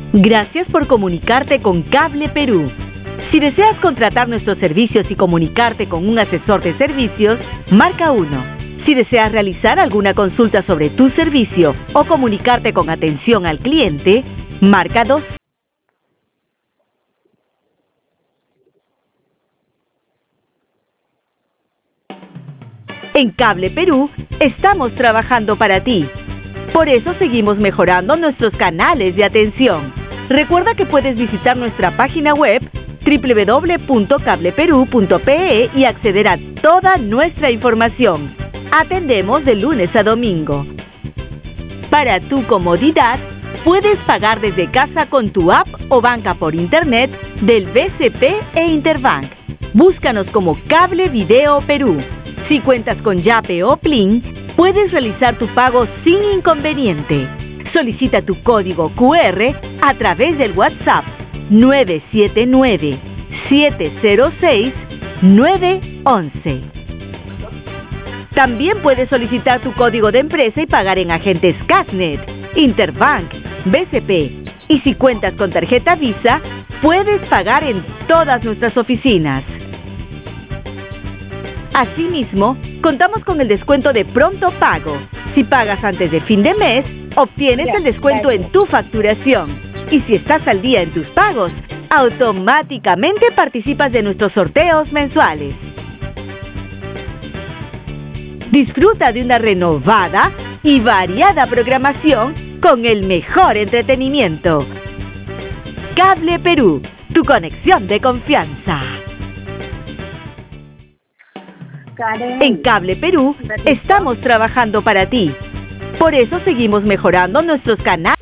Gracias por comunicarte con Cable Perú. Si deseas contratar nuestros servicios y comunicarte con un asesor de servicios, marca 1. Si deseas realizar alguna consulta sobre tu servicio o comunicarte con atención al cliente, marca 2. En Cable Perú estamos trabajando para ti. Por eso seguimos mejorando nuestros canales de atención. Recuerda que puedes visitar nuestra página web www.cableperú.pe y acceder a toda nuestra información. Atendemos de lunes a domingo. Para tu comodidad, puedes pagar desde casa con tu app o banca por internet del BCP e Interbank. Búscanos como Cable Video Perú. Si cuentas con Yape o Plin, puedes realizar tu pago sin inconveniente. Solicita tu código QR a través del WhatsApp 979-706-911. También puedes solicitar tu código de empresa y pagar en agentes Casnet, Interbank, BCP. Y si cuentas con tarjeta Visa, puedes pagar en todas nuestras oficinas. Asimismo, contamos con el descuento de pronto pago. Si pagas antes de fin de mes, obtienes el descuento en tu facturación. Y si estás al día en tus pagos, automáticamente participas de nuestros sorteos mensuales. Disfruta de una renovada y variada programación con el mejor entretenimiento. Cable Perú, tu conexión de confianza. En Cable Perú estamos trabajando para ti. Por eso seguimos mejorando nuestros canales.